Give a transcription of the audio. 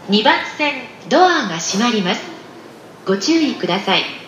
2番線ドアが閉まります。ご注意ください。